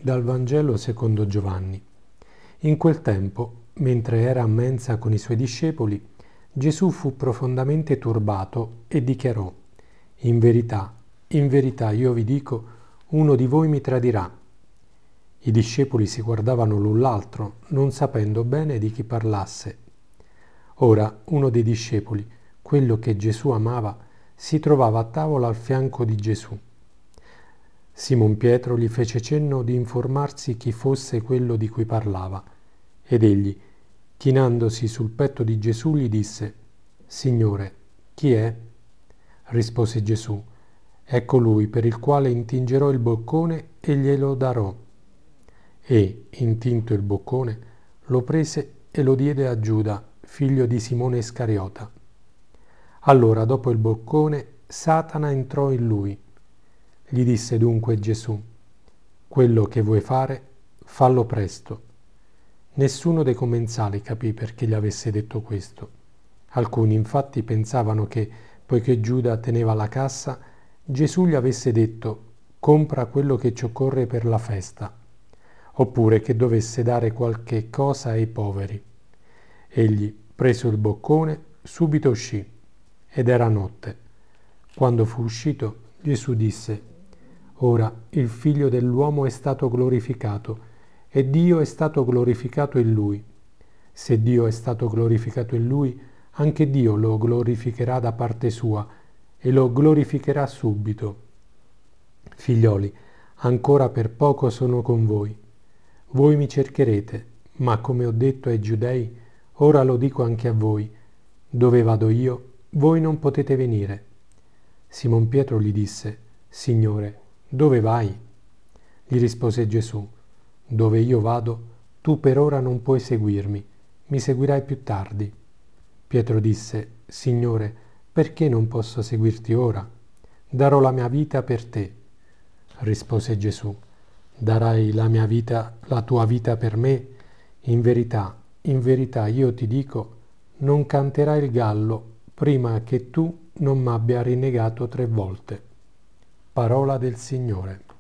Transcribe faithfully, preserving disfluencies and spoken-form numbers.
Dal Vangelo secondo Giovanni. In quel tempo, mentre era a mensa con i suoi discepoli, Gesù fu profondamente turbato e dichiarò: In verità, in verità io vi dico, uno di voi mi tradirà. I discepoli si guardavano l'un l'altro, non sapendo bene di chi parlasse. Ora uno dei discepoli, quello che Gesù amava, si trovava a tavola al fianco di Gesù. Simon Pietro gli fece cenno di informarsi chi fosse quello di cui parlava, ed egli, chinandosi sul petto di Gesù, gli disse: Signore, chi è? Rispose Gesù: Ecco lui per il quale intingerò il boccone e glielo darò. E, intinto il boccone, lo prese e lo diede a Giuda, figlio di Simone Iscariota. Allora, dopo il boccone, Satana entrò in lui. Gli disse dunque Gesù: Quello che vuoi fare, fallo presto. Nessuno dei commensali capì perché gli avesse detto questo. Alcuni infatti pensavano che, poiché Giuda teneva la cassa, Gesù gli avesse detto: compra quello che ci occorre per la festa, oppure che dovesse dare qualche cosa ai poveri. Egli, preso il boccone, subito uscì, ed era notte. Quando fu uscito, Gesù disse: Ora il Figlio dell'uomo è stato glorificato, e Dio è stato glorificato in lui. Se Dio è stato glorificato in lui, anche Dio lo glorificherà da parte sua, e lo glorificherà subito. Figlioli, ancora per poco sono con voi. Voi mi cercherete, ma come ho detto ai Giudei, ora lo dico anche a voi: dove vado io, voi non potete venire. Simon Pietro gli disse: Signore, dove vai? Gli rispose Gesù: Dove io vado, tu per ora non puoi seguirmi, mi seguirai più tardi. Pietro disse: Signore, perché non posso seguirti ora? Darò la mia vita per te. Rispose Gesù: Darai la mia vita, la tua vita per me? In verità, in verità io ti dico, non canterai il gallo prima che tu non m'abbia rinnegato tre volte. Parola del Signore.